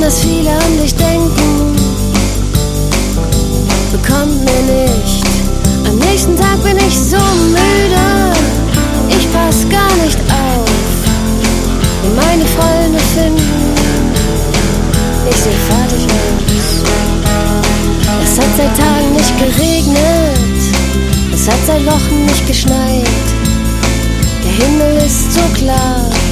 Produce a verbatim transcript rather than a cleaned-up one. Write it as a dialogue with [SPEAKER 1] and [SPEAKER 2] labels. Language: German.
[SPEAKER 1] dass viele an dich denken, bekommt mir nicht. Am nächsten Tag bin ich so müde, ich pass gar nicht auf, wie meine Freunde finden, ich seh fertig aus. Es hat seit Tagen nicht geregnet, es hat seit Wochen nicht geschneit, der Himmel ist so klar,